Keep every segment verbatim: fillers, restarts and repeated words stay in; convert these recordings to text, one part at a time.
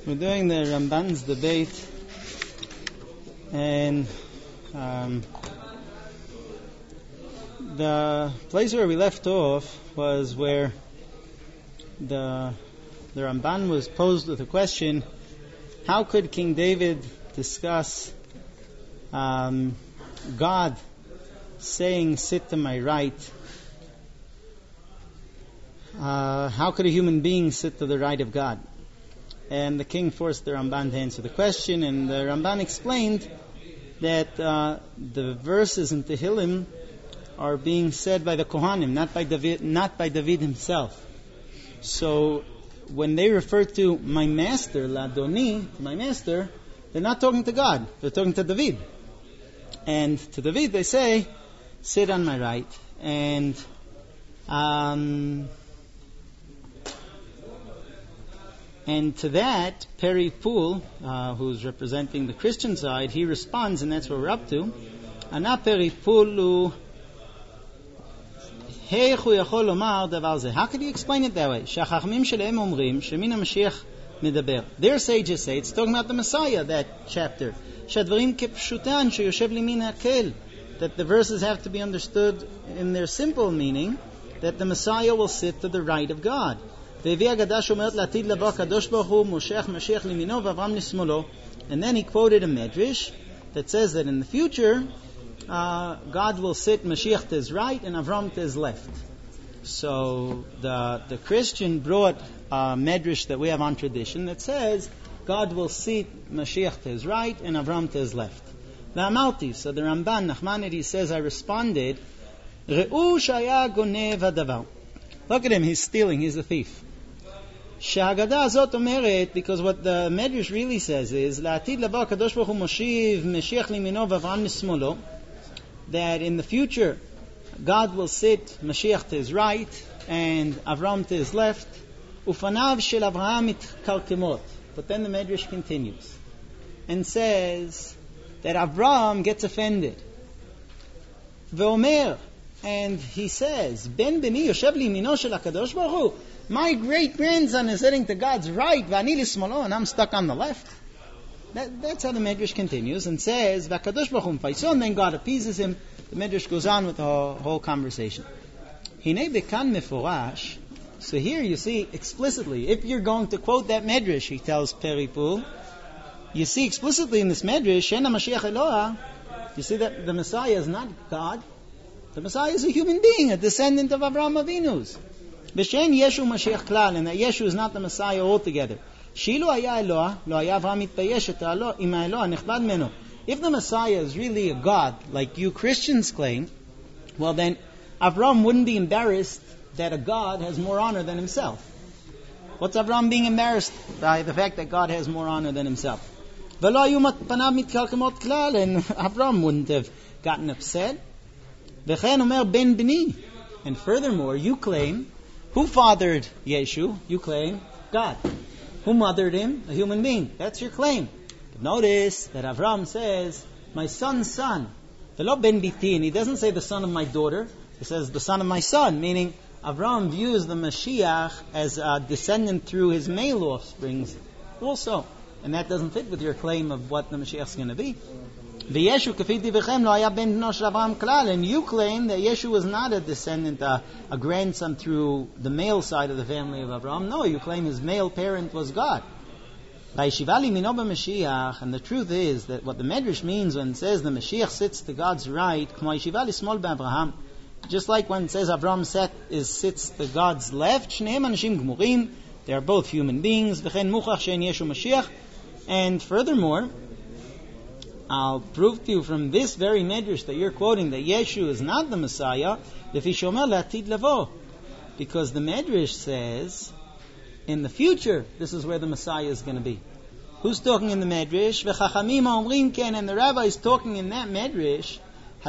We're doing the Ramban's debate, and um, the place where we left off was where the the Ramban was posed with a question: how could King David discuss um, God saying, "Sit to my right"? Uh, how could a human being sit to the right of God? And the king forced the Ramban to answer the question, and the Ramban explained that uh, the verses in Tehillim are being said by the Kohanim, not by David, not by David himself. So when they refer to my master, Ladoni, my master, they're not talking to God, they're talking to David. And to David they say, sit on my right. And um, And to that, Perry Poole, uh, who's representing the Christian side, he responds, and that's what we're up to. Ana Perry Poole, how could you explain it that way? Their sages say it's talking about the Messiah, that chapter. That the verses have to be understood in their simple meaning, that the Messiah will sit to the right of God. And then he quoted a medrash that says that in the future uh, God will sit Mashiach to his right and Avram to his left. So the the Christian brought a medrash that we have on tradition that says God will sit Mashiach to his right and Avram to his left. Now Amalti, so the Ramban Nachmanides says, I responded, Re'u shaya gonev hadavar. Look at him, he's stealing, he's a thief. Shagada azot omeret, because what the Medrash really says is La'atid lavo Kadosh Baruch Hu moshiv Mashiach limino v'Avram nismolo, that in the future God will sit Mashiach to his right and Avram to his left. Ufanav shel Avraham mitkarkemot. But then the Medrash continues and says that Avram gets offended. Ve'omer, and he says, Ben beni yoshev limino shel HaKadosh Baruch Hu. My great-grandson is sitting to God's right, v'ani lismolo, and I'm stuck on the left. That, that's how the Medrash continues and says, v'akadosh baruch hu mfaiso, and then God appeases him. The Medrash goes on with the whole, whole conversation. Hinei bekan meforash. So here you see explicitly, if you're going to quote that Medrash, he tells Perry Poole, you see explicitly in this Medrash, Shena Mashiach Eloah, you see that the Messiah is not God. The Messiah is a human being, a descendant of Avraham Avinu's. B'shen Yeshu Mashiach Klal, and that Yeshu is not the Messiah altogether. Shilu haya Eloah, lo haya Avraham mitpayesh et im ha'Eloah nechbad meno. If the Messiah is really a God, like you Christians claim, well then Avraham wouldn't be embarrassed that a God has more honor than himself. What's Avraham being embarrassed by? The fact that God has more honor than himself. V'lo hayu panav mitkalkemot klal, and Avraham wouldn't have gotten upset. V'chen omer ben b'ni. And furthermore, you claim, who fathered Yeshu? You claim God. Who mothered him? A human being. That's your claim. But notice that Avram says, my son's son. V'lo ben biti, and he doesn't say the son of my daughter. He says the son of my son, meaning Avram views the Mashiach as a descendant through his male offsprings also. And that doesn't fit with your claim of what the Mashiach is going to be. V'Yeshu kafid divechem lo haya ben bno shel Avraham klal, and you claim that Yeshu was not a descendant, uh, a grandson through the male side of the family of Avraham. No, you claim his male parent was God. V'yeshiva limino b'Mashiach, and the truth is that what the Medrash means when it says the Mashiach sits to God's right, k'mo yeshiva lismol b'Avraham, just like when it says Avraham sat, is, sits to God's left, shneim anashim gmurim, they are both human beings, v'chen muchach she'en Yeshu Mashiach, and furthermore, I'll prove to you from this very medrash that you're quoting that Yeshu is not the Messiah, because the medrash says in the future this is where the Messiah is going to be. Who's talking in the medrash? And the rabbi is talking in that medrash.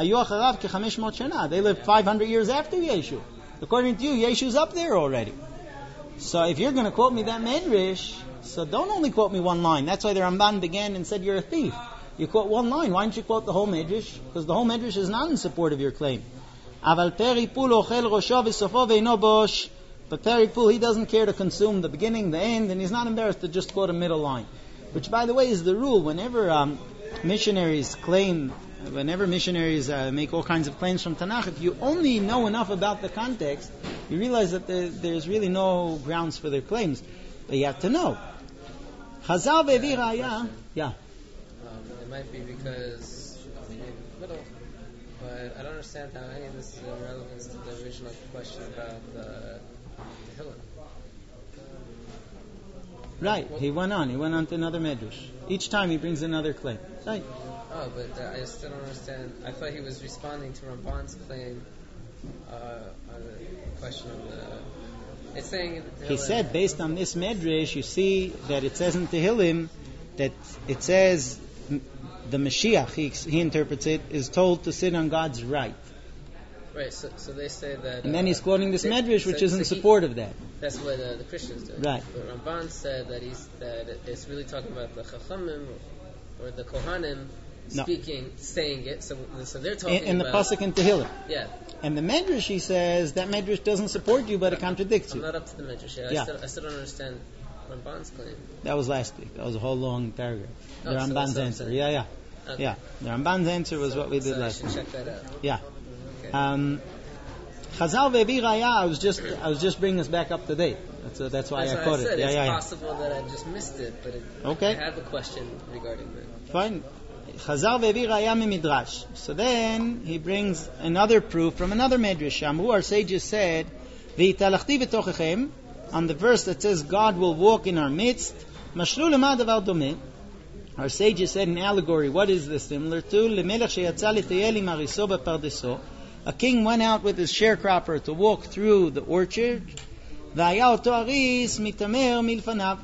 They lived five hundred years after Yeshu. According to you, Yeshu's up there already. So if you're going to quote me that medrash, so don't only quote me one line. That's why the Ramban began and said you're a thief. You quote one line. Why don't you quote the whole medrash? Because the whole medrash is not in support of your claim. Aval peri pul ochel rosho v'sofo ve'ino bosh But Perry Poole, he doesn't care to consume the beginning, the end, and he's not embarrassed to just quote a middle line. Which, by the way, is the rule. Whenever um, missionaries claim, whenever missionaries uh, make all kinds of claims from Tanakh, if you only know enough about the context, you realize that there, there's really no grounds for their claims. But you have to know. Chazal ve'vi raya. Yeah. Um, it might be because I mean, middle, but I don't understand how any of this is in relevance to the original question about the Tehillim. Right, he went on. He went on to another medrash. Each time he brings another claim. Right. Oh, but uh, I still don't understand. I thought he was responding to Ramban's claim uh, on the question of the... It's saying... He said, based on this medrash, you see that it says in Tehillim that it says the Mashiach, he, he interprets it, is told to sit on God's right. Right, so, so they say that... And then uh, he's quoting this they, medrash, which so, is in so he, support of that. That's what uh, the Christians do. Right. But Ramban said that he's that it's really talking about the Chachamim or the Kohanim No. speaking, saying it. So, so they're talking in, in the about... pasuk in Tehillim. Yeah. And the medrash, he says, that medrash doesn't support you, but it contradicts I'm you. not up to the Midrash yet. Yeah. I, still, I still don't understand Ramban's claim. That was last week. That was a whole long paragraph. Oh, the so Ramban's that's what I'm answer. saying. Yeah, yeah. Okay. Yeah. The Ramban's answer was so, what we did so last I week. should check that out. Yeah. Okay. Um, Chazal ve'vi raya, I was just I was just bringing us back up to date. That's uh, that's why That's I what quoted. I said. Yeah, it's yeah, yeah. possible that I just missed it, but it, Okay. I have a question regarding that. Fine. Chazal ve'vi raya midrash. So then he brings another proof from another medrash. Amru, our sages said, "V'yitalachti v'tochechem," on the verse that says God will walk in our midst. Mashlu lema davar domeh. Our sages said in allegory, what is this similar to? Lemelech sheyatza l'teyel im hariso b'pardeso. A king went out with his sharecropper to walk through the orchard. V'haya oto haris mitamer milfanav.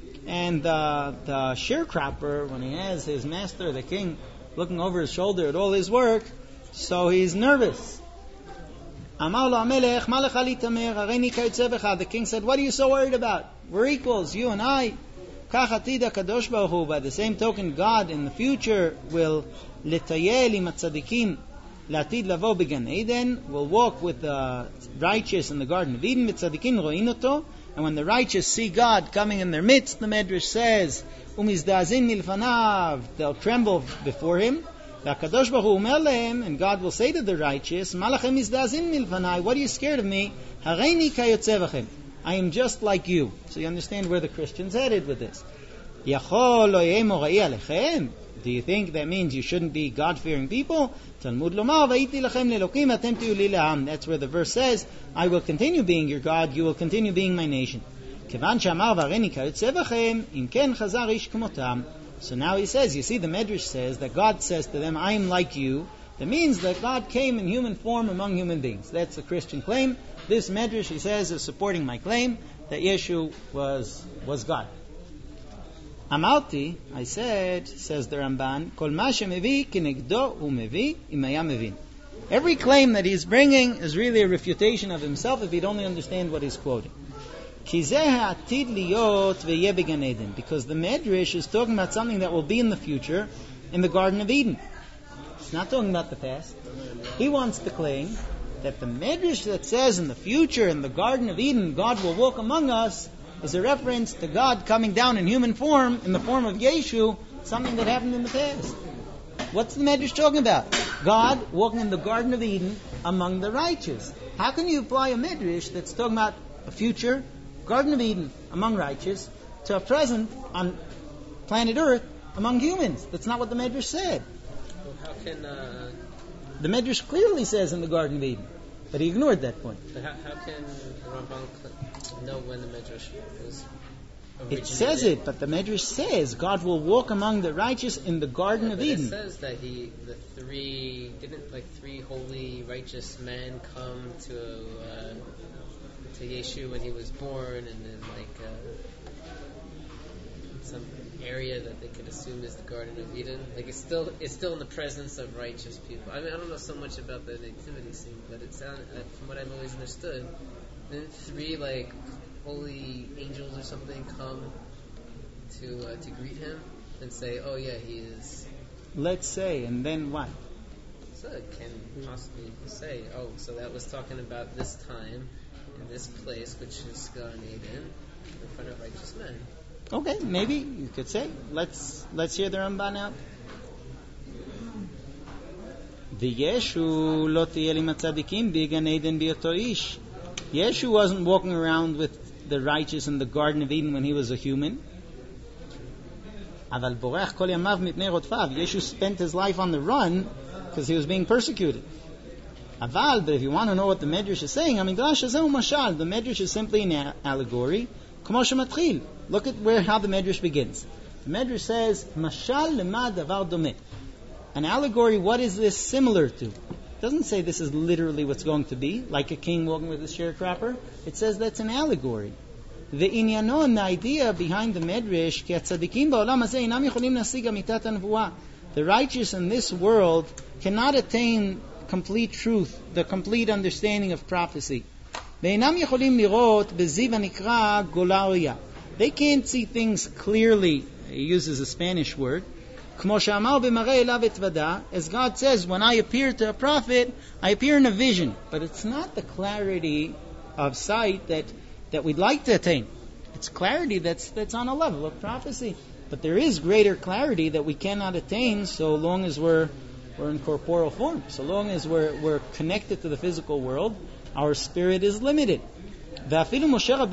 And uh, the sharecropper, when he has his master, the king, looking over his shoulder at all his work, so he's nervous. Amar lo hamelech, ma lecha litamer, hareini kayotze bcha. The king said, what are you so worried about? We're equals, you and I. Kach atid HaKadosh Baruch Hu. By the same token, God in the future will litayel im hatzadikim la'atid lavo b'gan Eden, will walk with the righteous in the Garden of Eden. Mitzadikim ro'in oto. And when the righteous see God coming in their midst, the Medrash says, umizdazin milfanav, they'll tremble before him. HaKadosh Baruch Hu omer lehem, and God will say to the righteous, malachem mizdazin milfanai, what are you scared of me? Hareini kayotze v'chem. I am just like you. So you understand where the Christians headed with this. Yachol lo yeh morai alechem. Do you think that means you shouldn't be God-fearing people? Talmud lomar va'iti lachem lelokim atem tiyu li la'am. That's where the verse says, I will continue being your God, you will continue being my nation. Kevan shamar v'areni kayotze v'chem, im ken chazar ish k'motam. So now he says, you see, the Medrash says that God says to them, I am like you. That means that God came in human form among human beings. That's the Christian claim. This Medrash, he says, is supporting my claim that Yeshu was was God. Amalti, I said, says the Ramban, Kol ma shemevi kinegdo hu mevi im haya mevin. Every claim that he's bringing is really a refutation of himself if he'd only understand what he's quoting. Ki zeh ha'atid liyot ve'yeh b'gan Eden. Because the Medrash is talking about something that will be in the future in the Garden of Eden. It's not talking about the past. He wants to claim that the Medrash that says in the future in the Garden of Eden God will walk among us is a reference to God coming down in human form, in the form of Yeshu, something that happened in the past. What's the Medrash talking about? God walking in the Garden of Eden among the righteous. How can you apply a Medrash that's talking about a future Garden of Eden among righteous to a present on planet Earth among humans? That's not what the Medrash said. Well, how can... Uh, the Medrash clearly says in the Garden of Eden, but he ignored that point. But how, how can Ramban know when the Medrash was originated? It says it, but the Medrash says God will walk among the righteous in the Garden yeah, of but Eden. It says that he, the three, didn't like three holy righteous men come to uh, to Yeshu when he was born, and then like uh, some area that they could assume is the Garden of Eden. Like it's still it's still in the presence of righteous people. I mean, I don't know so much about the nativity scene, but it sounds, uh, from what I've always understood, then three like holy angels or something come to uh, to greet him and say, "Oh yeah, he is." Let's say, and then what? So it can possibly say, "Oh, so that was talking about this time." in this place, which is Gan Eden, in front of righteous men. Okay, maybe you could say. Let's let's hear the Ramban out. V'yeshu lo tiyeh li matzadikim b'gan Eden b'yoto ish. Yeshu wasn't walking around with the righteous in the Garden of Eden when he was a human. Aval borech kol yamav mipnei rodfav. Yeshu spent his life on the run because he was being persecuted. Aval, but if you want to know what the Medrash is saying, Hamidrash hazehu mashal. The Medrash is simply an allegory. K'mo shematchil. Look at where how the Medrash begins. The Medrash says, Mashal lema davar domeh. An allegory, what is this similar to? It doesn't say this is literally what's going to be, like a king walking with a sharecropper. It says that's an allegory. The inyanon, the idea behind the Medrash, ki hatzadikim ba'olam hazeh inam yicholim lasig amitat hanvuah. The righteous in this world cannot attain complete truth, the complete understanding of prophecy. Ve'inam yicholim lirot beziv hanikra golaria. They can't see things clearly. He uses a Spanish word. As God says, when I appear to a prophet, I appear in a vision. But it's not the clarity of sight that, that we'd like to attain. It's clarity that's that's on a level of prophecy. But there is greater clarity that we cannot attain so long as we're we're in corporeal form. So long as we're we're connected to the physical world, our spirit is limited. And even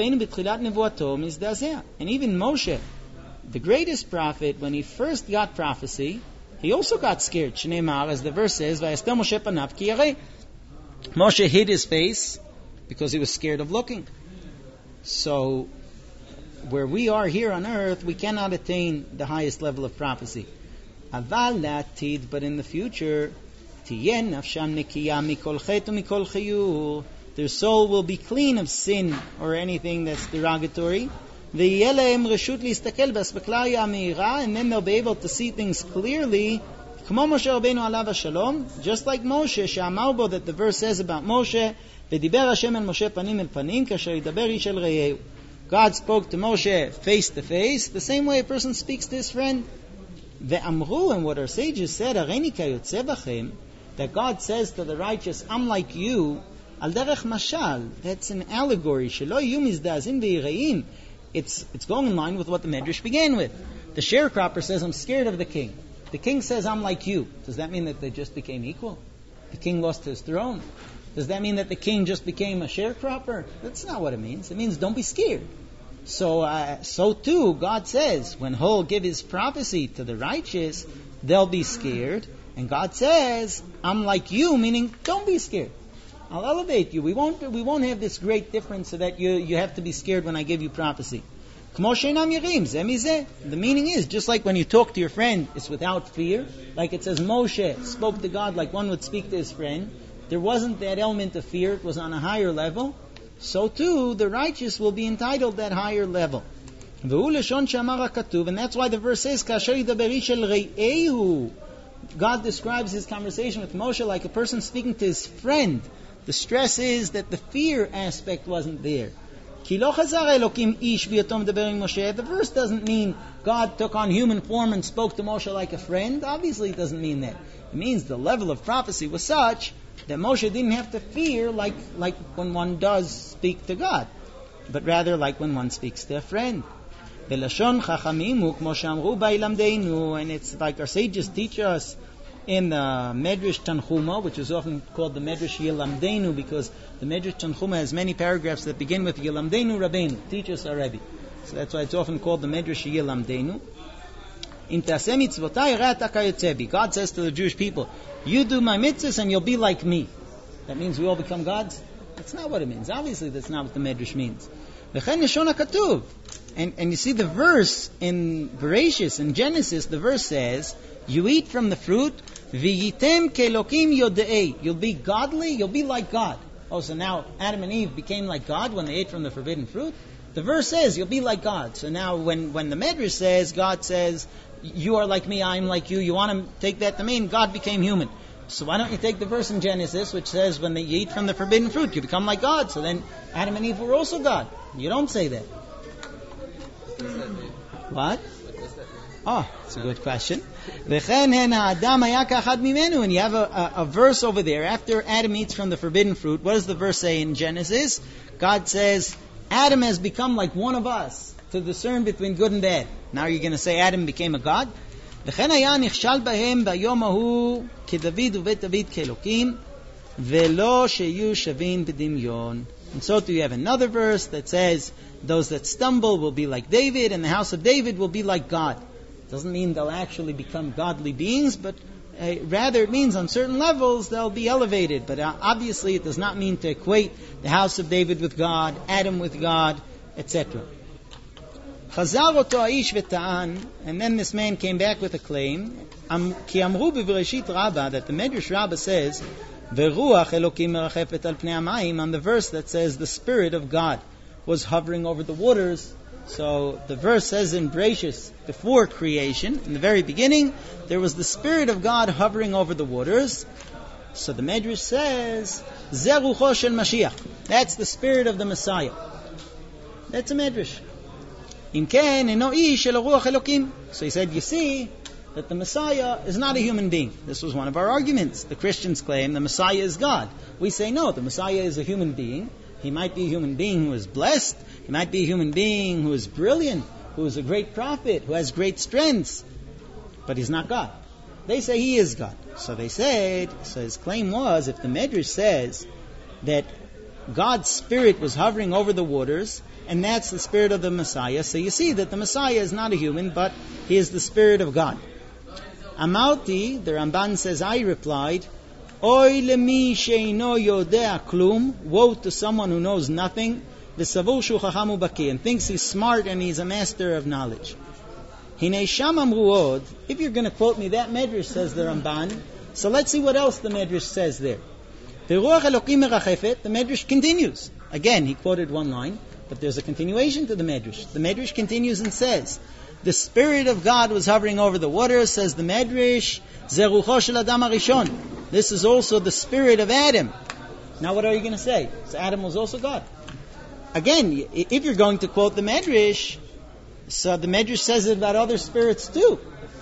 Moshe, the greatest prophet, when he first got prophecy, he also got scared. Shneimar, as the verse says, "Vayastem Moshe panav ki yareh." Moshe hid his face because he was scared of looking. So, where we are here on earth, we cannot attain the highest level of prophecy. Aval latid, but in the future, tiyen nafsham nekiya mikol chet umikol chiyur. Their soul will be clean of sin or anything that's derogatory. And then they'll be able to see things clearly. Just like Moshe, that the verse says about Moshe, God spoke to Moshe face to face, the same way a person speaks to his friend. And what our sages said, that God says to the righteous, I'm like you, al derech mashal, that's an allegory. It's it's going in line with what the Medrash began with. The sharecropper says, I'm scared of the king. The king says, I'm like you. Does that mean that they just became equal? The king lost his throne. Does that mean that the king just became a sharecropper? That's not what it means. It means don't be scared. So, uh, so too, God says, when He'll give His prophecy to the righteous, they'll be scared. And God says, I'm like you, meaning don't be scared. I'll elevate you. We won't we won't have this great difference so that you, you have to be scared when I give you prophecy. The meaning is, just like when you talk to your friend, it's without fear. Like it says, Moshe spoke to God like one would speak to his friend. There wasn't that element of fear. It was on a higher level. So too, the righteous will be entitled that higher level. And that's why the verse says, God describes his conversation with Moshe like a person speaking to his friend. The stress is that the fear aspect wasn't there. The verse doesn't mean God took on human form and spoke to Moshe like a friend. Obviously it doesn't mean that. It means the level of prophecy was such that Moshe didn't have to fear like, like when one does speak to God, but rather like when one speaks to a friend. And it's like our sages teach us in the Medrash Tanchuma, which is often called the Medrash Yilamdeinu, because the Medrash Tanchuma has many paragraphs that begin with Yilamdeinu Rabbeinu, teach us our Rebbe. So that's why it's often called the Medrash Yilamdeinu. God says to the Jewish people, you do my mitzvahs and you'll be like me. That means we all become gods? That's not what it means. Obviously that's not what the Medrash means. And, and you see the verse in Bereshis, in Genesis, the verse says, you eat from the fruit, v'yitem kelokim yodei. You'll be godly, you'll be like God. Oh, so now Adam and Eve became like God when they ate from the forbidden fruit? The verse says, you'll be like God. So now when, when the Medrash says, God says, you are like me, I am like you, you want to take that to mean God became human. So why don't you take the verse in Genesis which says when they eat from the forbidden fruit, you become like God. So then Adam and Eve were also God. You don't say that. What does that mean? What? What does that mean? Oh, it's a good question. וכן הן האדם היה כאחד ממנו. And you have a, a, a verse over there. After Adam eats from the forbidden fruit, what does the verse say in Genesis? God says, Adam has become like one of us to discern between good and bad. Now you're going to say Adam became a God? וכן היה נכשל בהם ביום ההוא כדוד ובית דוד כאלוקים ולא שיהיו שווים בדמיון. And so too you have another verse that says those that stumble will be like David and the house of David will be like God. Doesn't mean they'll actually become godly beings, but uh, rather it means on certain levels they'll be elevated. But uh, obviously it does not mean to equate the house of David with God, Adam with God, et cetera. חזר אותו האיש וטען, and then this man came back with a claim, כי אמרו בבראשית רבה, that the Medrash Rabbah says, ורוח אלוקים מרחפת על פני המים, on the verse that says the Spirit of God was hovering over the waters. So the verse says in Bereshit, before creation, in the very beginning, there was the Spirit of God hovering over the waters. So the Medrash says, זה רוחו של משיח. That's the Spirit of the Messiah. That's a Medrash. אם כן, אינו איש אלא רוח אלוקים. So he said, you see, that the Messiah is not a human being. This was one of our arguments. The Christians claim the Messiah is God. We say no, the Messiah is a human being. He might be a human being who is blessed. He might be a human being who is brilliant, who is a great prophet, who has great strengths. But he's not God. They say he is God. So they said, so his claim was, if the Medrash says that God's Spirit was hovering over the waters, and that's the Spirit of the Messiah, so you see that the Messiah is not a human, but he is the Spirit of God. Amalti, the Ramban says, I replied, Oy lemi sheino yodea klum, woe to someone who knows nothing, v'savur shu chacham ubaki, and thinks he's smart and he's a master of knowledge. Hinei sham amru od, if you're going to quote me that Medrash, says the Ramban, so let's see what else the Medrash says there. V'ruach elokim merachefet, the Medrash continues. Again, he quoted one line, but there's a continuation to the Medrash. The Medrash continues and says, the Spirit of God was hovering over the waters, says the Medrash, Zerucho shel Adam HaRishon. This is also the Spirit of Adam. Now what are you going to say? So Adam was also God. Again, if you're going to quote the Medrash, so the Medrash says it about other spirits too.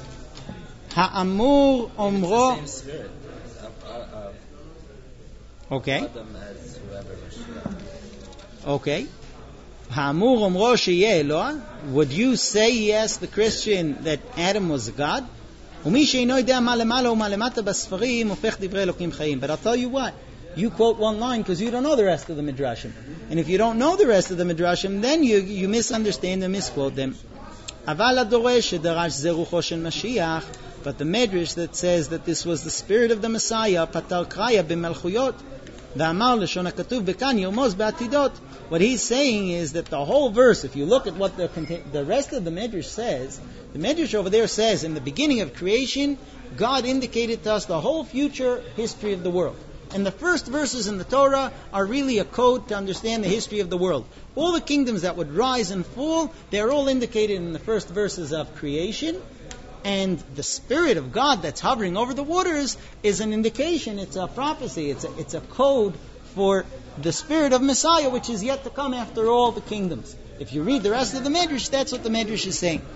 Ha'amur omro. Same spirit. Uh, uh, uh, okay. Adam as whoever Mashiach. Okay. Ha'amur omro sheyeh Eloah. Would you say, he asked the Christian, that Adam was a God? ומי שאינו יודע מה למעלה ומה למטה בספרים הופך דברי אלוקים חיים. But I'll tell you what, you quote one line because you don't know the rest of the Midrashim. And if you don't know the rest of the Midrashim, then you, you misunderstand and misquote them. אבל הדורש שדרש זה רוחו של משיח, but the Medrash that says that this was the Spirit of the Messiah, פתר קריה במלכויות, ואמר לשון הכתוב בכאן ירמוז בעתידות. What he's saying is that the whole verse, if you look at what the, the rest of the Medrash says, the Medrash over there says, in the beginning of creation, God indicated to us the whole future history of the world. And the first verses in the Torah are really a code to understand the history of the world. All the kingdoms that would rise and fall, they're all indicated in the first verses of creation. And the Spirit of God that's hovering over the waters is an indication, it's a prophecy, it's a, it's a code for the Spirit of Messiah, which is yet to come after all the kingdoms. If you read the rest of the Medrash, that's what the Medrash is saying.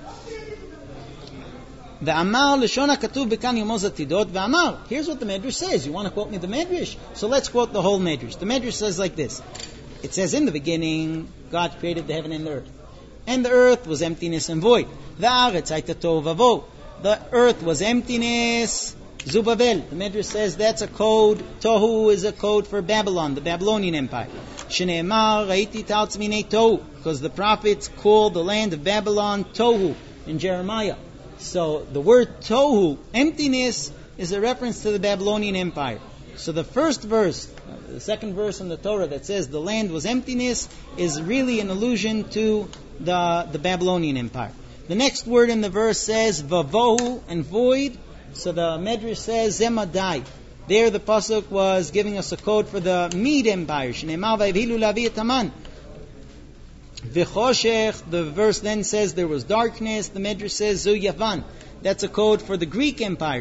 Ve'amar leshon hakatuv bekan yomoz atidot ve'amar. Here's what the Medrash says. You want to quote me the Medrash? So let's quote the whole Medrash. The Medrash says like this. It says, in the beginning, God created the heaven and the earth. And the earth was emptiness and void. Ve'aretz hayta tohu vavohu. The earth was emptiness, Zubavel. The Medrash says that's a code. Tohu is a code for Babylon, the Babylonian Empire. Shneimar raiti ta'atz minei tohu, because the prophets called the land of Babylon Tohu in Jeremiah. So the word Tohu, emptiness, is a reference to the Babylonian Empire. So the first verse, the second verse in the Torah that says the land was emptiness, is really an allusion to the, the Babylonian Empire. The next word in the verse says vavohu, and void. So the Medrash says zemadai. There the pasuk was giving us a code for the Mede Empire. Shneimar vayivhilu lavi et Haman. V'choshech, the verse then says there was darkness. The Medrash says Zu Yavan. That's a code for the Greek Empire,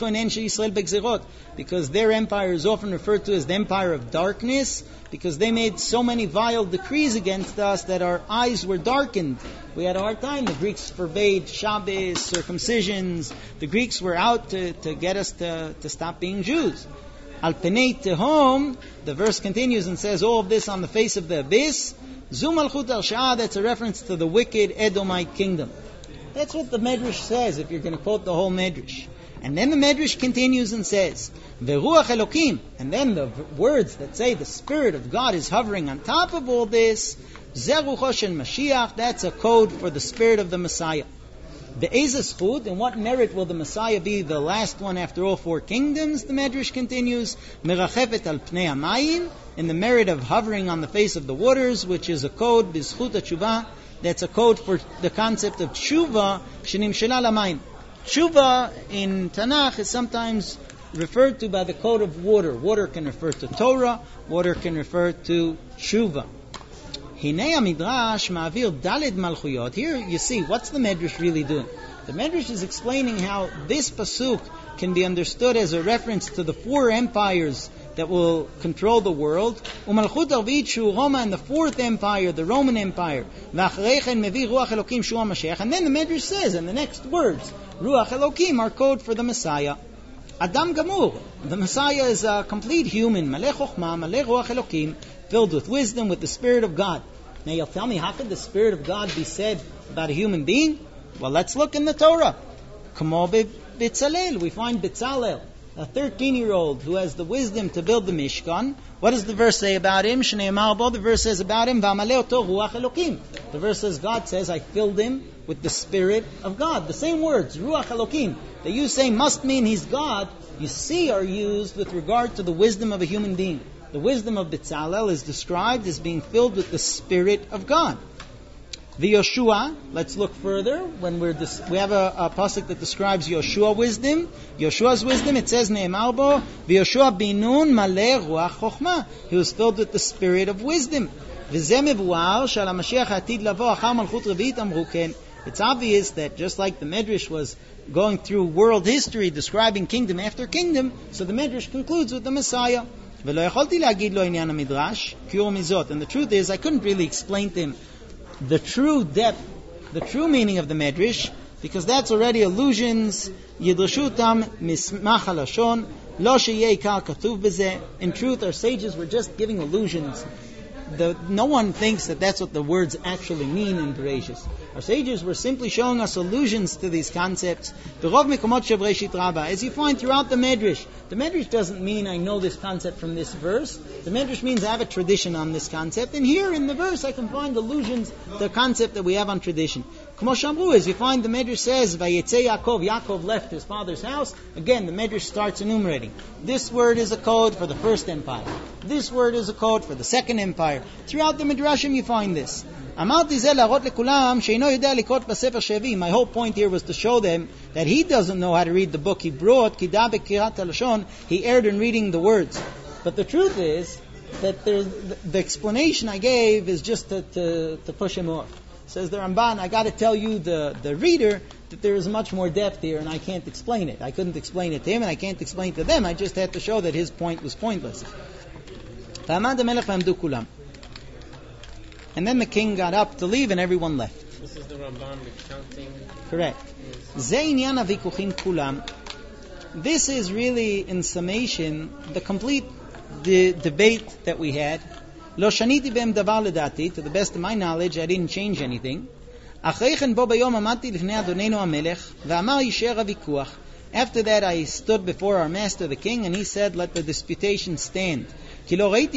because their empire is often referred to as the empire of darkness, because they made so many vile decrees against us that our eyes were darkened. We had a hard time. The Greeks forbade Shabbos, circumcisions. The Greeks were out to, to get us to, to stop being Jews. Al Penei Tehom, the verse continues and says all of this on the face of the abyss. Zu Malchut Al Shah, that's a reference to the wicked Edomite kingdom. That's what the Medrash says, if you're going to quote the whole Medrash. And then the Medrash continues and says, Veruach Elokim, and then the v- words that say the Spirit of God is hovering on top of all this, Zerucho Shel Mashiach, that's a code for the Spirit of the Messiah. Be'ezes chud, in what merit will the Messiah be the last one after all four kingdoms? The Medrash continues, Merachefet al pnei hamayim, in the merit of hovering on the face of the waters, which is a code, Bizchut HaTshuvah, that's a code for the concept of tshuva, shenimshela lamayim. Tshuva in Tanakh is sometimes referred to by the code of water. Water can refer to Torah, water can refer to tshuva. Hinei midrash ma'avir daled malchuyot. Here you see, what's the Medrash really doing? The Medrash is explaining how this pasuk can be understood as a reference to the four empires that will control the world. Umalchut arvit shu Roma, and the fourth empire, the Roman Empire. V'achreichen mevi ruach Elokim shu HaMashiach. And then the Medrash says in the next words, Ruach Elokim are code for the Messiah. Adam Gamur, the Messiah is a complete human. Maleh Chochma, Maleh Ruach Elokim, filled with wisdom, with the Spirit of God. Now you'll tell me, how could the Spirit of God be said about a human being? Well, let's look in the Torah. Kamo B'Tzalel, we find B'Tzalel, a thirteen-year-old who has the wisdom to build the Mishkan. What does the verse say about him? Shneimar bo, the verse says about him, V'amaleh oto ruach Elokim. The verse says, God says, I filled him with the Spirit of God. The same words, ruach Elokim, that you say must mean he's God, you see are used with regard to the wisdom of a human being. The wisdom of B'Tzalel is described as being filled with the Spirit of God. The Yoshua, let's look further. When we're dis- we have a, a pasuk that describes Yoshua wisdom. Yoshua's wisdom, it says, Ne'emar bo, V'Yoshua binun maleh ruach chochma. He was filled with the Spirit of wisdom. V'zeh mevuar shal HaMashiach atid lavo achar malchut revi'it amru ken. It's obvious that just like the Medrash was going through world history describing kingdom after kingdom, so the Medrash concludes with the Messiah. ולא יכולתי להגיד לו עניין המדרש, קיור מזאת. And the truth is, I couldn't really explain to him the true depth, the true meaning of the Medrash, because that's already allusions. ידרשו אותם מסמך הלשון, לא שיהיה עיקר כתוב בזה. In truth, our sages were just giving allusions. The, no one thinks that that's what the words actually mean in Bereshis. Our sages were simply showing us allusions to these concepts. As you find throughout the Medrash, the Medrash doesn't mean I know this concept from this verse. The Medrash means I have a tradition on this concept. And here in the verse I can find allusions to the concept that we have on tradition. As you find the Medrash says, Vayetze Yaakov, Yaakov left his father's house. Again, the Medrash starts enumerating. This word is a code for the first empire. This word is a code for the second empire. Throughout the Midrashim you find this. My whole point here was to show them that he doesn't know how to read the book he brought. He erred in reading the words. But the truth is that the, the explanation I gave is just to, to, to push him off. Says the Ramban, I got to tell you, the, the reader, that there is much more depth here and I can't explain it. I couldn't explain it to him and I can't explain it to them. I just had to show that his point was pointless. And then the king got up to leave and everyone left. This is the Ramban recounting. Correct. This is really, in summation, the complete de- debate that we had. Lo shaniti b'em davar ledati. To the best of my knowledge, I didn't change anything. After that, I stood before our master, the king, and he said, let the disputation stand. Uh,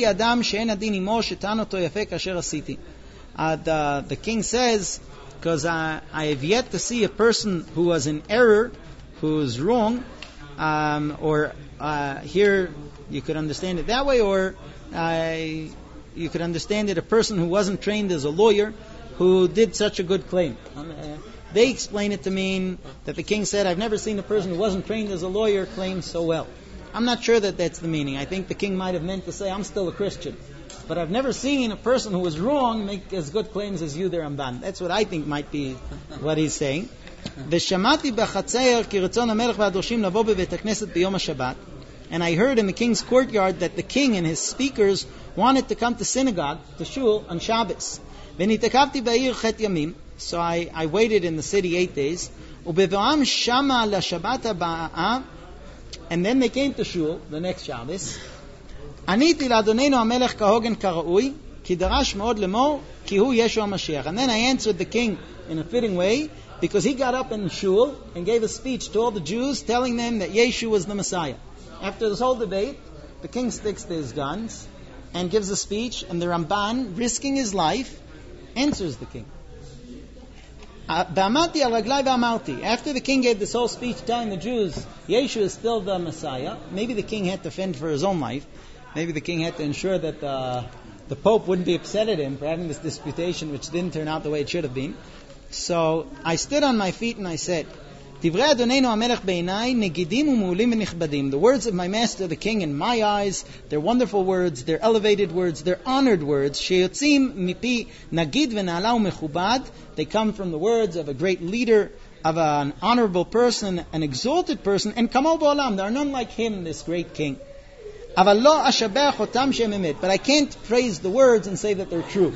the, the king says, because I, I have yet to see a person who was in error, who is wrong, um, or uh, here you could understand it that way, or uh, you could understand it a person who wasn't trained as a lawyer, who did such a good claim. Um, uh, they explain it to mean that the king said, I've never seen a person who wasn't trained as a lawyer claim so well. I'm not sure that that's the meaning. I think the king might have meant to say, I'm still a Christian. but I've never seen a person who was wrong make as good claims as you, the Ramban. That's what I think might be what he's saying. ושמעתי בחצר כי רצון המלך והדורשים לבוא בבית הכנסת ביום השבת. And I heard in the king's courtyard that the king and his speakers wanted to come to synagogue, to shul, on Shabbos. ונתעכבתי בעיר ח' ימים, so I, I waited in the city eight days. ובבואם שמה לשבת הבאה, and then they came to shul, the next Shabbos. עניתי לאדוננו המלך כהוגן כראוי, כי דרש מאוד לאמור, כי הוא ישוע המשיח. And then I answered the king in a fitting way, because he got up in shul and gave a speech to all the Jews telling them that Yeshu was the Messiah. After this whole debate, the king sticks to his guns and gives a speech, and the Ramban, risking his life, answers the king. Ba'amati al raglai v'amarti. After the king gave this whole speech telling the Jews Yeshu is still the Messiah, maybe the king had to fend for his own life. Maybe the king had to ensure that the, the Pope wouldn't be upset at him for having this disputation which didn't turn out the way it should have been. So I stood on my feet and I said, Divrei Adonenu HaMelech Beinai Negidim Umulim V'Nichbadim. The words of my master, the king, in my eyes, they're wonderful words, they're elevated words, they're honored words. Sheyotzim Mipi Nagid V'Na'ala U'Mechubad. They come from the words of a great leader, of an honorable person, an exalted person, and Kamal Ba'olam. There are none like him, this great king. Aval lo ashabach otam shem emet. But I can't praise the words and say that they're true.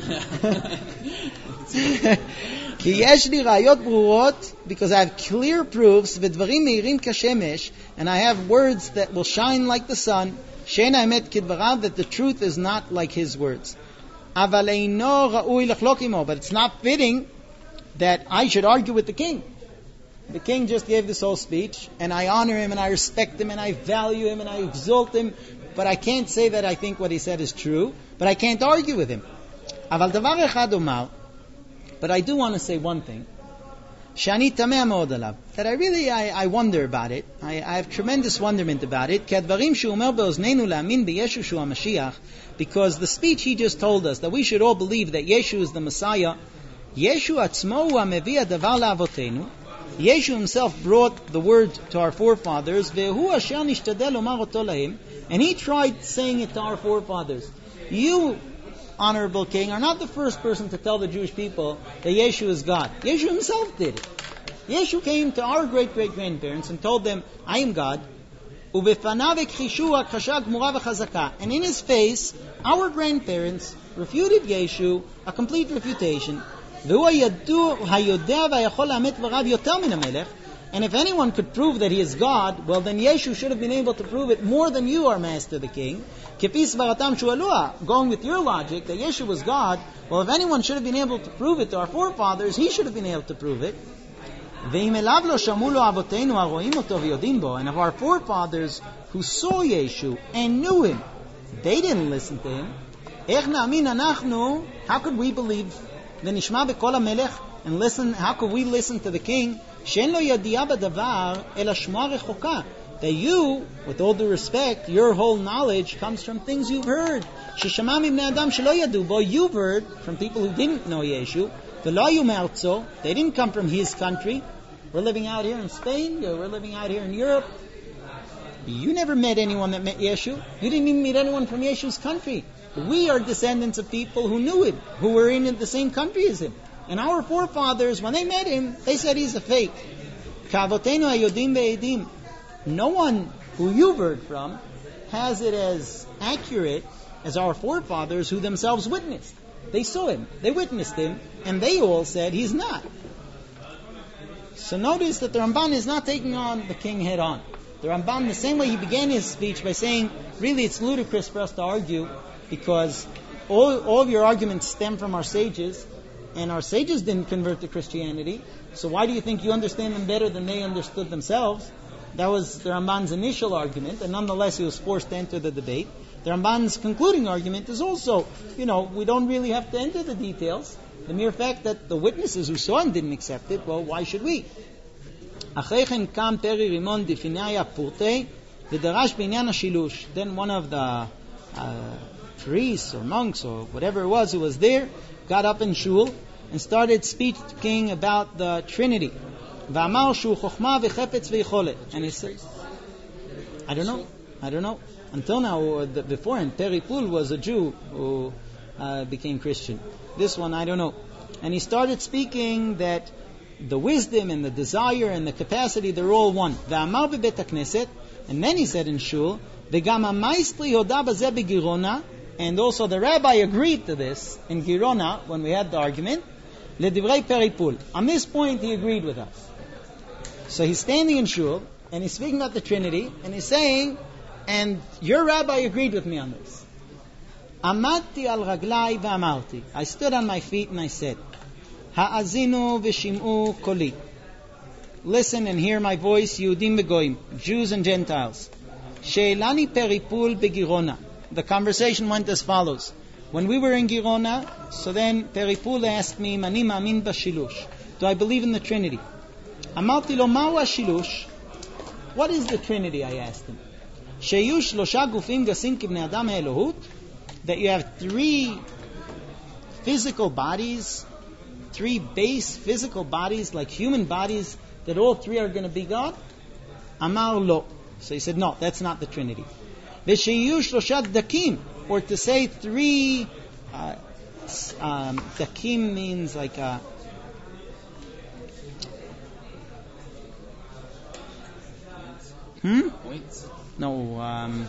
Ki yesh li rayot brurot, because I have clear proofs, v'dvarim meirim kashemesh, and I have words that will shine like the sun, she'en ha'emet kidvarav, that the truth is not like his words. Aval eino ra'ui lechlok imo, but it's not fitting that I should argue with the king. The king just gave this whole speech, and I honor him, and I respect him, and I value him, and I exalt him, but I can't say that I think what he said is true, but I can't argue with him. Aval davar echad omar, but I do want to say one thing, shani tameh me'od alav, that I really, I, I wonder about it. I, I have tremendous wonderment about it. Ki advarim shu omer be'oznenu la'amin b'Yeshu shu HaMashiach, because the speech he just told us, that we should all believe that Yeshu is the Messiah, Yeshu atzmo hu ha'mevi hadavar la'avotenu, Yeshu himself brought the word to our forefathers, ve'hu asher nishtadel lomar oto lahem, and he tried saying it to our forefathers. You, honorable king, are not the first person to tell the Jewish people that Yeshu is God. Yeshu himself did it. Yeshu came to our great-great-grandparents and told them, I am God. And in his face, our grandparents refuted Yeshu, a complete refutation. And if anyone could prove that he is God, well then Yeshu should have been able to prove it more than you, our master the king. Going with your logic that Yeshu was God, well if anyone should have been able to prove it to our forefathers, he should have been able to prove it. And of our forefathers who saw Yeshu and knew him, they didn't listen to him. How could we believe and listen? How could we listen to the king? That you, with all due respect, your whole knowledge comes from things you've heard. You've heard from people who didn't know Yeshu. They didn't come from his country. We're living out here in Spain. We're living out here in Europe. You never met anyone that met Yeshu. You didn't even meet anyone from Yeshu's country. We are descendants of people who knew him, who were in the same country as him. And our forefathers, when they met him, they said he's a fake. No one who you've heard from has it as accurate as our forefathers who themselves witnessed. They saw him, they witnessed him, and they all said he's not. So notice that the Ramban is not taking on the king head on. The Ramban, the same way he began his speech by saying, really it's ludicrous for us to argue because all, all of your arguments stem from our sages, and our sages didn't convert to Christianity, so why do you think you understand them better than they understood themselves? That was the Ramban's initial argument, and nonetheless he was forced to enter the debate. The Ramban's concluding argument is also, you know, we don't really have to enter the details. The mere fact that the witnesses who saw him didn't accept it, well, why should we? Then one of the uh, priests or monks or whatever it was who was there got up in shul and started speaking about the Trinity. And he said, I don't know, I don't know. Until now, uh, the, before him, Peripul was a Jew who uh, became Christian. This one, I don't know. And he started speaking that the wisdom and the desire and the capacity, they're all one. Ve'amar bebet hakneset, and then he said in Shul, Ve'gam ha'maestri hoda bazeh begirona, and also the rabbi agreed to this in Girona when we had the argument, Ledivrei Peripul. On this point, he agreed with us. So he's standing in Shul, and he's speaking about the Trinity, and he's saying, and your rabbi agreed with me on this. Amadti al raglai ve'amarti. I stood on my feet and I said, Ha'azinu v'shim'u koli. Listen and hear my voice, Yehudim v'goyim, Jews and Gentiles. She'elani peripul begirona. The conversation went as follows. When we were in Girona, so then Peripul asked me, Mani ma'amin b'shilush. Do I believe in the Trinity? Amarti lo ma'u ha'shilush. What is the Trinity? I asked him. Sheyu shlosha gufim gasim kibnei adam ha'elohut. That you have three physical bodies, three base physical bodies, like human bodies, that all three are going to be God? Amar lo. So he said, no, that's not the Trinity. V'sheyu shlosha dakim. Or to say three, uh, um, dakim means like a, hmm? Points? No, um,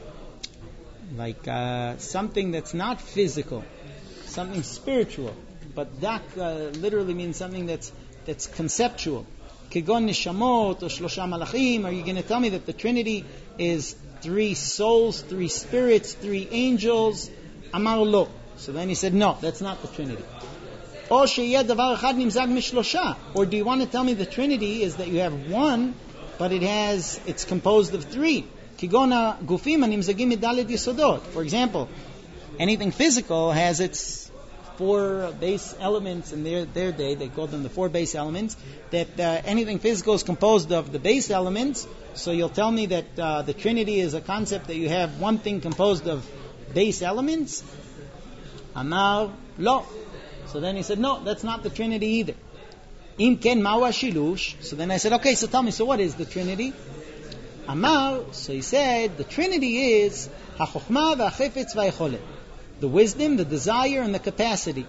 like uh, something that's not physical, something spiritual. But dak uh, literally means something that's that's conceptual. Kegon nishamot or shlosha malachim. Are you going to tell me that the Trinity is three souls, three spirits, three angels? Amar lo. So then he said, no, that's not the Trinity. Or sheyeh davar echad nimzag mishlosha. Or do you want to tell me the Trinity is that you have one, but it has, it's composed of three? Kigona gufim animzagim midaled yisodot. For example, anything physical has its four base elements. In their their day, they called them the four base elements. That uh, anything physical is composed of the base elements. So you'll tell me that uh, the Trinity is a concept that you have one thing composed of base elements? Amar lo. So then he said, no, that's not the Trinity either. Im ken ma'u hashilush. So then I said, okay, so tell me, so what is the Trinity? Amar, so he said, the Trinity is ha'chokhmah v'ha'chefetz v'hayicholet. The wisdom, the desire, and the capacity.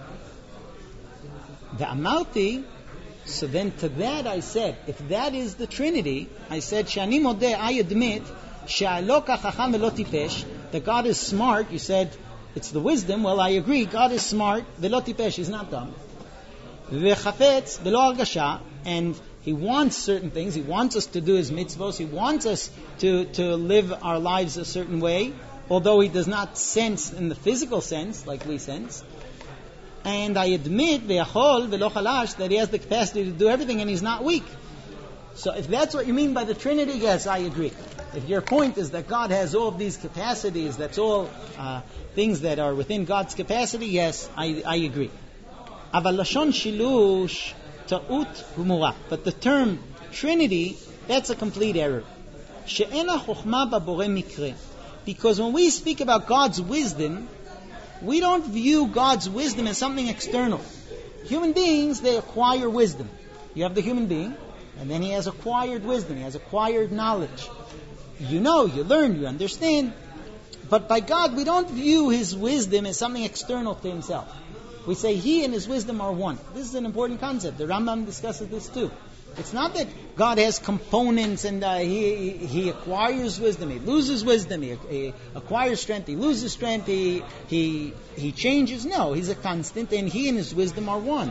The amarti, so then to that I said, if that is the Trinity, I said, Shani modeh, I admit, she'aloka chacham velo tipesh, that God is smart. You said, it's the wisdom. Well, I agree, God is smart, velo tipesh, he's not dumb. V'chafetz velo argasha, and he wants certain things. He wants us to do his mitzvos. He wants us to, to live our lives a certain way, although he does not sense in the physical sense like we sense. And I admit ve'achol ve'lo chalash, that he has the capacity to do everything and he's not weak. So if that's what you mean by the Trinity, yes, I agree. If your point is that God has all of these capacities, that's all uh, things that are within God's capacity, yes, I, I agree. Aval lashon shilush ta'ut humura. But the term Trinity, that's a complete error. She'ena chokhmah b'boreh mikre. Because when we speak about God's wisdom, we don't view God's wisdom as something external. Human beings, they acquire wisdom. You have the human being, and then he has acquired wisdom. He has acquired knowledge. You know, you learn, you understand. But by God, we don't view his wisdom as something external to himself. We say he and his wisdom are one. This is an important concept. The Rambam discusses this too. It's not that God has components and uh, he, he he acquires wisdom, he loses wisdom, he, he acquires strength, he loses strength, he, he he changes. No, he's a constant, and he and his wisdom are one.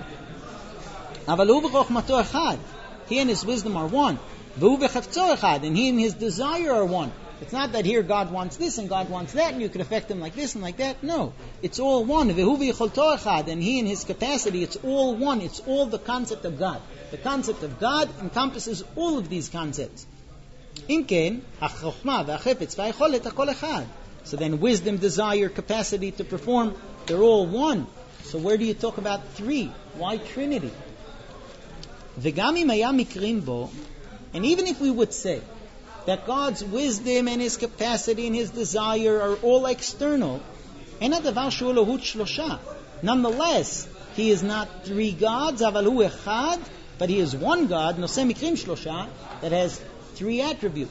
He and his wisdom are one. And he and his desire are one. It's not that here God wants this and God wants that, and you can affect him like this and like that. No, it's all one. And he and his capacity, it's all one. It's all the concept of God. The concept of God encompasses all of these concepts. So then wisdom, desire, capacity to perform, they're all one. So where do you talk about three? Why Trinity? And even if we would say that God's wisdom and his capacity and his desire are all external, nonetheless, he is not three gods, but he is one God, that has three attributes.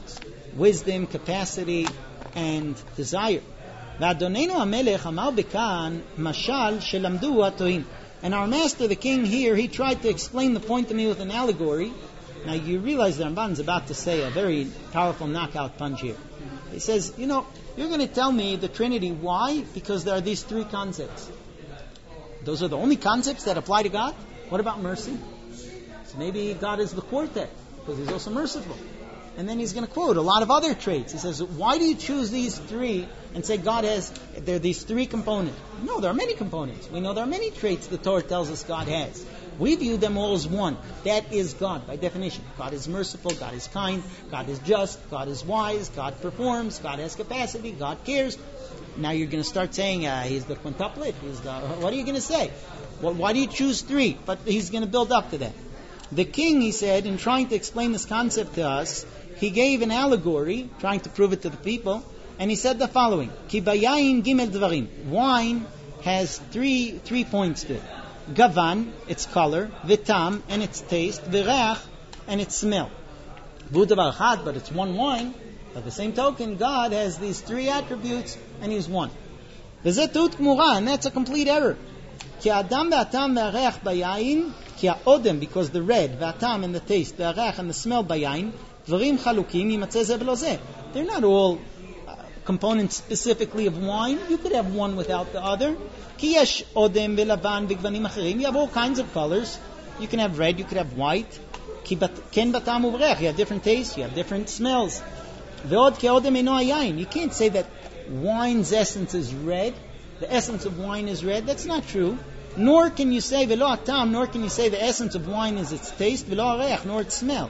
wisdom, capacity, and desire. ואדוננו המלך אמר בכאן משל שלמדו הטועים. And our master, the king here, he tried to explain the point to me with an allegory. Now you realize the Ramban is about to say a very powerful knockout punch here. He says, you know, you're going to tell me the Trinity. Why? Because there are these three concepts. Those are the only concepts that apply to God? What about mercy? So maybe God is the quartet, because he's also merciful. And then he's going to quote a lot of other traits. He says, why do you choose these three and say God has, there are these three components? No, there are many components. We know there are many traits the Torah tells us God has. We view them all as one. That is God, by definition. God is merciful, God is kind, God is just, God is wise, God performs, God has capacity, God cares. Now you're going to start saying, uh, he's the quintuplet, he's the, what are you going to say? Well, why do you choose three? But he's going to build up to that. The king, he said, in trying to explain this concept to us, he gave an allegory, trying to prove it to the people, and he said the following: Ki bayayin gimel dvarim. Wine has three three points to it. Gavan, its color; vitam, and its taste; vireach, and its smell. Vudavar chad, but it's one wine. By the same token, God has these three attributes, and He's one. V'zeh tut gmura, and that's a complete error. Ki adam v'atam v'areach bayayin, ki ha'odem, because the red, v'atam, and the taste, v'areach, and the smell bayayin, dvarim chalukim yimatzeh zeh v'lo zeh. They're not all uh, components specifically of wine. You could have one without the other. Ki yesh odem v'lavan v'gvanim acherim. You have all kinds of colors. You can have red, you could have white. Ki ken batam u'v'reach. You have different tastes, you have different smells. Ve'od ki odem eino hayayin. You can't say that wine's essence is red. The essence of wine is red. That's not true. Nor can you say v'lo atam. Nor can you say the essence of wine is its taste. V'lo hareach. Nor its smell.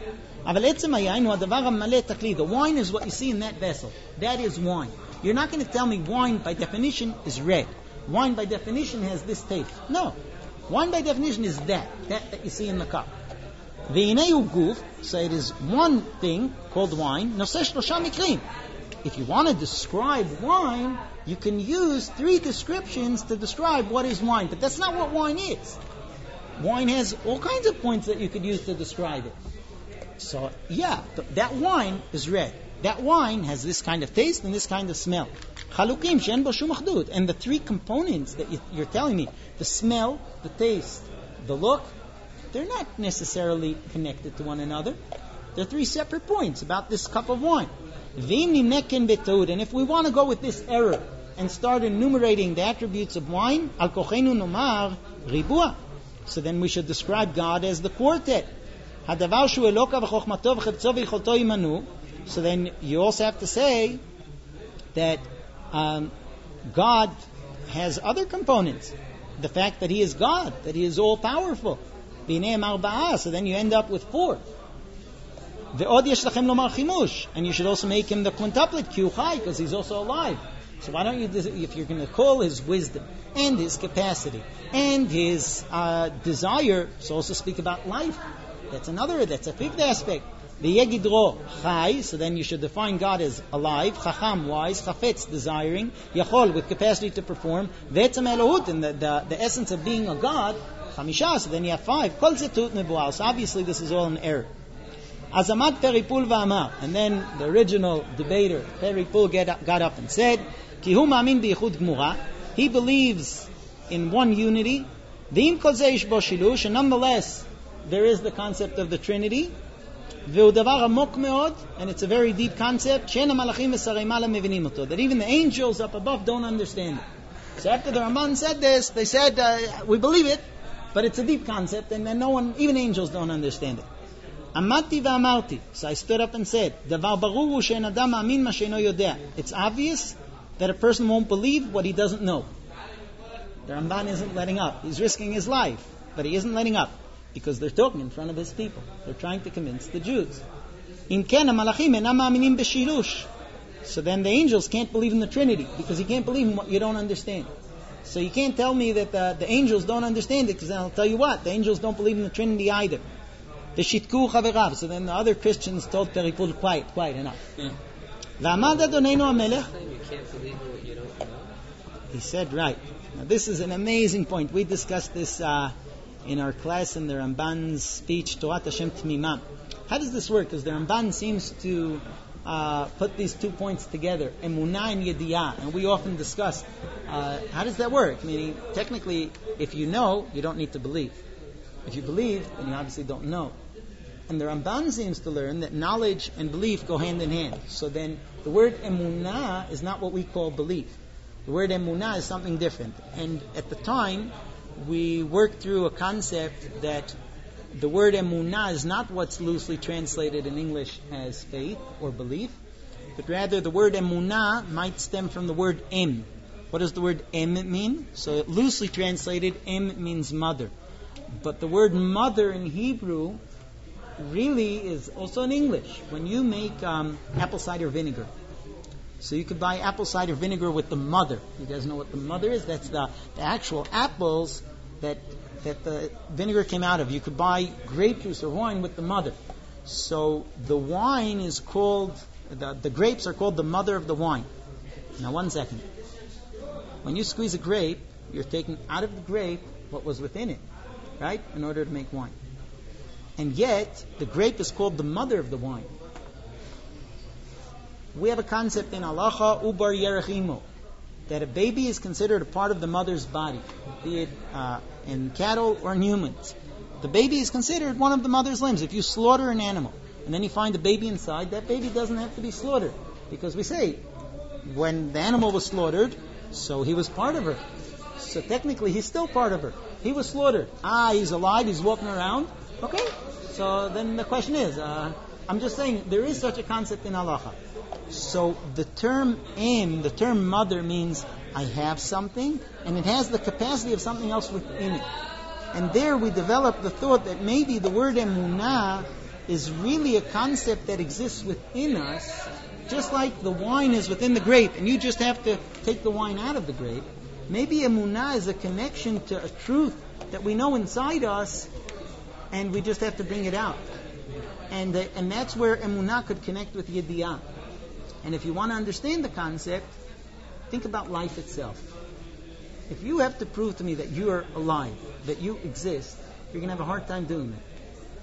The wine is what you see in that vessel. That is wine. You're not going to tell me wine by definition is red. Wine by definition has this taste. No. Wine by definition is that. That that you see in the cup. So it is one thing called wine. If you want to describe wine, you can use three descriptions to describe what is wine. But that's not what wine is. Wine has all kinds of points that you could use to describe it. So, yeah, th- that wine is red. That wine has this kind of taste and this kind of smell. Chalukim she'en bo shum achdut. And the three components that you, you're telling me, the smell, the taste, the look, they're not necessarily connected to one another. They're three separate points about this cup of wine. V'im nimneken b'tod. And if we want to go with this error and start enumerating the attributes of wine, al kochenu nomar ribua. So then we should describe God as the quartet. So then you also have to say that um, God has other components. The fact that He is God, that He is all-powerful. So then you end up with four. And you should also make Him the quintuplet, because He's also alive. So why don't you, if you're going to call His wisdom and His capacity and His uh, desire, so also speak about life. That's another, that's a fifth aspect. The Yegidro Chai, so then you should define God as alive, Chacham, wise, Chafetz, desiring, Yachol, with capacity to perform, Ve'etzem Elohut, and the, the, the essence of being a God, Chamisha, so then you have five, Kol Zetut Nebuah. So obviously this is all an error. Azamat Peripul V'amar, and then the original debater, Peripul, get, got up and said, Ki hu ma'amin bi'yichud gmura, he believes in one unity, V'im kol ze ish bo shilush, and nonetheless, there is the concept of the Trinity. And it's a very deep concept. That even the angels up above don't understand it. So after the Ramban said this, they said, uh, we believe it, but it's a deep concept, and then no one, even angels don't understand it. Amati v'amarti. So I stood up and said, it's obvious that a person won't believe what he doesn't know. The Ramban isn't letting up. He's risking his life, but he isn't letting up. Because they're talking in front of his people. They're trying to convince the Jews. So then the angels can't believe in the Trinity, because you can't believe in what you don't understand. So you can't tell me that the, the angels don't understand it, because then I'll tell you what, the angels don't believe in the Trinity either. So then the other Christians told Peripul, quiet, quiet, enough. Yeah. You can't believe in what you don't know. He said, right. Now this is an amazing point. We discussed this uh, in our class in the Ramban's speech, Torat Hashem Tmimah. How does this work? Because the Ramban seems to uh, put these two points together, emunah and yediyah, and we often discuss uh, how does that work? Meaning, technically, if you know, you don't need to believe. If you believe, then you obviously don't know. And the Ramban seems to learn that knowledge and belief go hand in hand. So then, the word emunah is not what we call belief. The word emunah is something different. And at the time, we worked through a concept that the word emunah is not what's loosely translated in English as faith or belief, but rather the word emunah might stem from the word em. What does the word em mean? So loosely translated, em means mother. But the word mother in Hebrew really is also in English. When you make um, apple cider vinegar, so you could buy apple cider vinegar with the mother. You guys know what the mother is? That's the, the actual apples that that the vinegar came out of. You could buy grape juice or wine with the mother. So the wine is called, the, the grapes are called the mother of the wine. Now one second. When you squeeze a grape, you're taking out of the grape what was within it, right? In order to make wine. And yet, the grape is called the mother of the wine. We have a concept in halacha, ubar yerech imo, that a baby is considered a part of the mother's body, be it uh, in cattle or in humans. The baby is considered one of the mother's limbs. If you slaughter an animal and then you find a baby inside, that baby doesn't have to be slaughtered. Because we say, when the animal was slaughtered, so he was part of her. So technically he's still part of her. He was slaughtered. Ah, he's alive, he's walking around. Okay, so then the question is, uh, I'm just saying, there is such a concept in halacha. So the term em, the term mother, means I have something, and it has the capacity of something else within it. And there we develop the thought that maybe the word emunah is really a concept that exists within us, just like the wine is within the grape, and you just have to take the wine out of the grape. Maybe emunah is a connection to a truth that we know inside us, and we just have to bring it out. And uh, and that's where emunah could connect with yediyah. And if you want to understand the concept, think about life itself. If you have to prove to me that you are alive, that you exist, you're going to have a hard time doing that.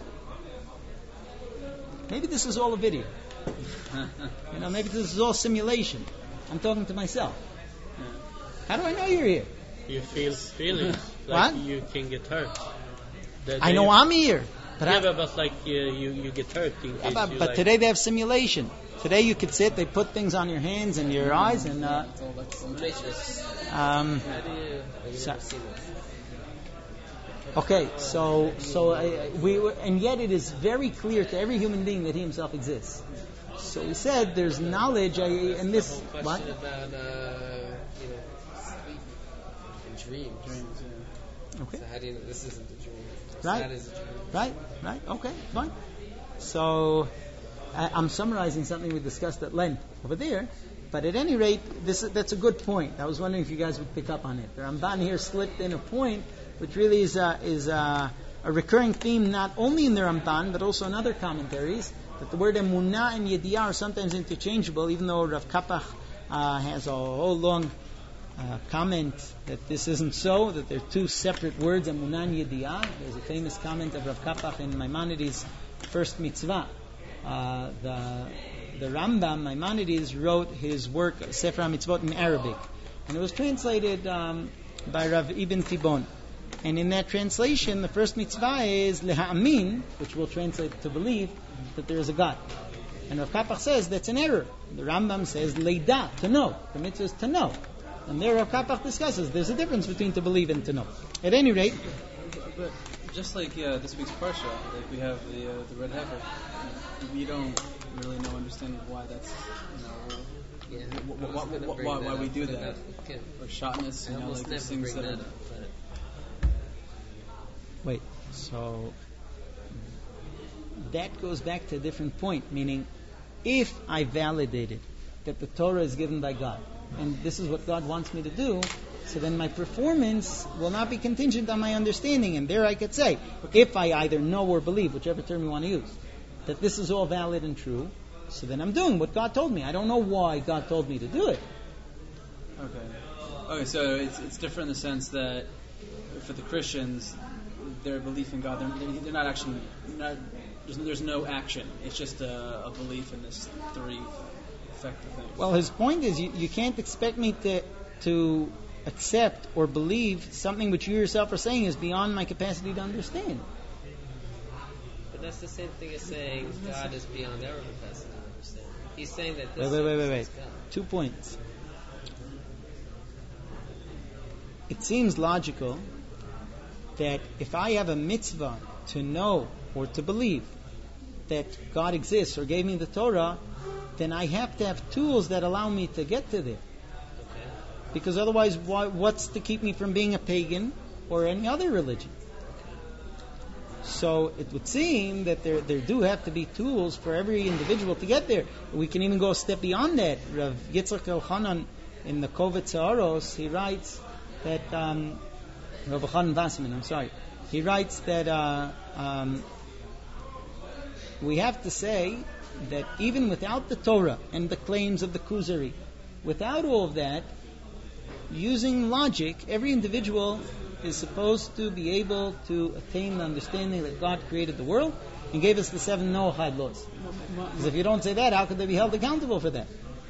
Maybe this is all a video. You know, maybe this is all simulation. I'm talking to myself. How do I know you're here? You feel feelings like What? you can get hurt. That I they- know I'm here. But, yeah, I, but, but like uh, you, you get hurt in case but, you but like, today they have simulation. Today you could sit, they put things on your hands and your eyes, and uh, It's all about simulations. um, How do you, have you So- never seen this? okay. So so uh, we were, and yet it is very clear to every human being that he himself exists. So we said there's knowledge, uh, and this Question what? about uh, you know, sleep and dreams. Dreams, yeah. Okay. So how do you know this isn't a dream? Right. That is a dream. Right, right, okay, fine. So, I, I'm summarizing something we discussed at length over there, but at any rate, this that's a good point. I was wondering if you guys would pick up on it. The Ramban here slipped in a point which really is, a, is a, a recurring theme not only in the Ramban, but also in other commentaries, that the word emunah and yediyah are sometimes interchangeable, even though Rav Kapach uh, has a whole long Uh, comment that this isn't so, that they're two separate words, emunah and yediyah. There's a famous comment of Rav Kapach in Maimonides' first mitzvah. Uh, the the Rambam, Maimonides, wrote his work, Sefer HaMitzvot, in Arabic. And it was translated um, by Rav Ibn Tibon. And in that translation, the first mitzvah is leha'amin, which will translate to believe that there is a God. And Rav Kapach says that's an error. The Rambam says leida, to know. The mitzvah is to know. And there Rav Kapach discusses there's a difference between to believe and to know. At any rate, But just like uh, this week's parsha, like we have the uh, the red heifer, we don't really know understand why that's you know Yeah. wh- I was wh- gonna wh- bring why- that why up, we do but that. I can't- or shotness, I you know, almost like these never things bring that that are. up. But wait, so that goes back to a different point, meaning if I validated that the Torah is given by God, and this is what God wants me to do, so then my performance will not be contingent on my understanding. And there I could say, if I either know or believe, whichever term you want to use, that this is all valid and true, so then I'm doing what God told me. I don't know why God told me to do it. Okay. Okay, so it's it's different in the sense that for the Christians, their belief in God, they're, they're not actually not there's, there's no action. It's just a, a belief in this three effective things. Well, his point is you, you can't expect me to to accept or believe something which you yourself are saying is beyond my capacity to understand. But that's the same thing as saying God is beyond our capacity to understand. He's saying that this Wait, wait, wait, wait, is wait. God. Two points. It seems logical that if I have a mitzvah to know or to believe that God exists or gave me the Torah, then I have to have tools that allow me to get to there. Okay. Because otherwise, why, what's to keep me from being a pagan or any other religion? So it would seem that there there do have to be tools for every individual to get there. We can even go a step beyond that. Rav Yitzchak Elchanan in the Kovetz Haaros, he writes that um, Rav Elchanan Wasserman, I'm sorry, he writes that uh, um, we have to say that even without the Torah and the claims of the Kuzari, without all of that, using logic, every individual is supposed to be able to attain the understanding that God created the world and gave us the seven Noahide laws. Because if you don't say that, how could they be held accountable for that?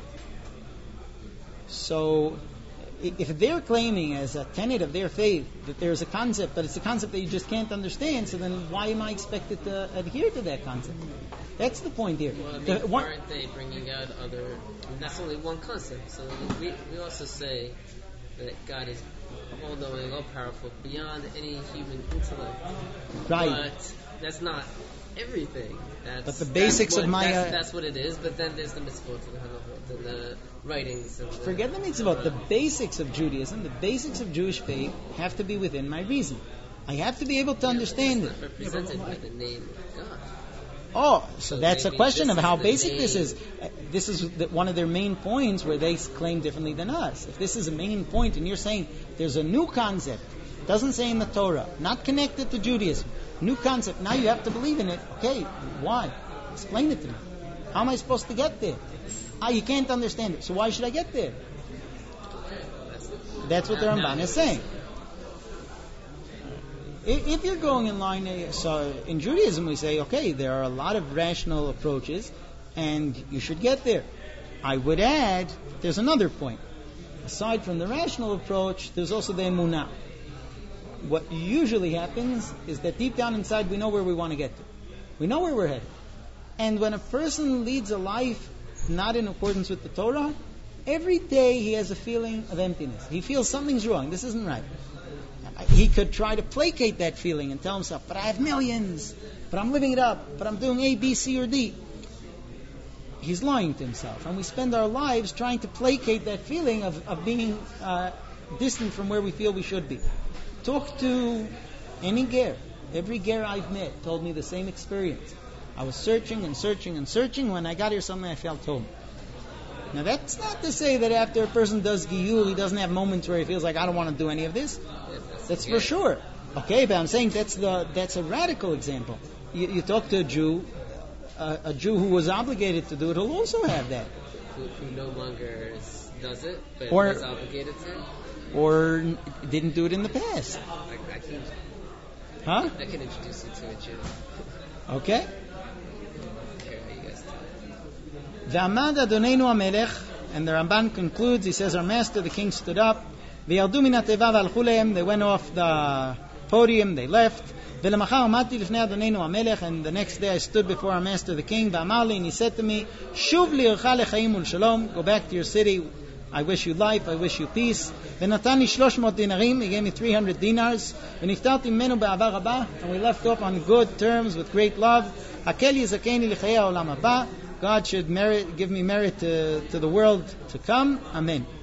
So, if they're claiming as a tenet of their faith that there's a concept, but it's a concept that you just can't understand, so then why am I expected to adhere to that concept? That's the point here. Well, I mean, The- one- aren't they bringing out other... I mean, that's only one concept. So we, we also say that God is all-knowing, all-powerful, beyond any human intellect. Right. But that's not everything. That's, But the basics that's what, of my, That's, uh, that's what it is, but then there's the mitzvot and the halachot and the writings. And the, Forget the mitzvot. The basics of Judaism, the basics of Jewish faith have to be within my reason. I have to be able to understand it. It's not represented by the name of God. Oh, so that's a maybe question this of how is the basic main- this is. Uh, This is the, one of their main points where they s- claim differently than us. If this is a main point and you're saying there's a new concept, doesn't say in the Torah, not connected to Judaism, new concept, now you have to believe in it. Okay, why? Explain it to me. How am I supposed to get there? Ah, you can't understand it, so why should I get there? That's what the Ramban is saying. If if you're going in line, uh, so in Judaism we say, okay, there are a lot of rational approaches, and you should get there. I would add, there's another point. Aside from the rational approach, there's also the emunah. What usually happens is that deep down inside we know where we want to get to. We know where we're headed. And when a person leads a life not in accordance with the Torah, every day he has a feeling of emptiness. He feels something's wrong. This isn't right. He could try to placate that feeling and tell himself, but I have millions, but I'm living it up, but I'm doing A, B, C, or D. He's lying to himself. And we spend our lives trying to placate that feeling of, of being uh, distant from where we feel we should be. Talk to any ger. Every ger I've met told me the same experience. I was searching and searching and searching. When I got here, suddenly I felt home. Now that's not to say that after a person does giyul, he doesn't have moments where he feels like, I don't want to do any of this. That's for sure. Okay, but I'm saying that's the that's a radical example. You, you talk to a Jew, uh, a Jew who was obligated to do it, he'll also have that. Who, who no longer is, does it, but Or- is obligated to. Or n- didn't do it in the past. I, I can Huh? I can introduce you to a Jew. Okay. Here, how you guys do it. V'amad Adonenu HaMelech, and the Ramban concludes, he says, our master, the king, stood up. V'yardu min ha'teva v'alchu lehem, they went off the podium, they left. V'lemachar amati lifnei Adonenu HaMelech, and the next day I stood before our master, the king, v'amar li, and he said to me, Shuv li'ircha lechaim u'l'shalom, go back to your city, I wish you life, I wish you peace. V'natani shlosh mot dinarim, he gave me three hundred dinars. V'niftarti mimenu be'avar rabah, and we left off on good terms with great love. Hakel yizakeni l'chayei ha'olam haba, God should merit, give me merit to, to the world to come. Amen.